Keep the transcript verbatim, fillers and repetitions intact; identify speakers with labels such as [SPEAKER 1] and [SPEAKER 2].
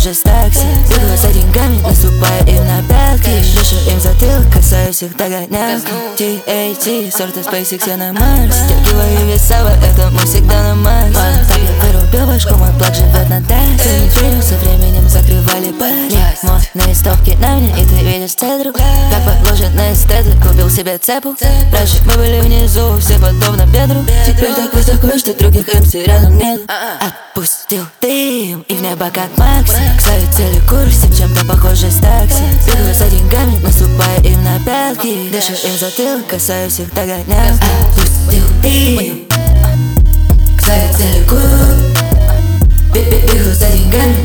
[SPEAKER 1] похожи с такси. Бегаю за деньгами, наступая им на пятки. Дышу им затылок, касаюсь их догонялки. ти эй ти, сорта SpaceX, я на Марсе. Стягиваю весова, это мы всегда на Марсе. Так я вырубил башку, мой плаг живет на Дайсе. Неделю со временем закрывали пали. Модные стопки на мне, и ты видишь цедру. Как положено на эстеты, купил себе цепу. Раньше мы были внизу, все подобно бедру. Теперь так высоко, что других эм си рядом нет. Отпустил дым, и в небо как Макси. Ставит цели курсим, чем-то похожи с такси. Бегаю за деньгами, наступая им на пятки. Дышу им затылок, касаюсь их догонялки. Отпустил дым, ставит цели курсим. Бегаю за деньгами,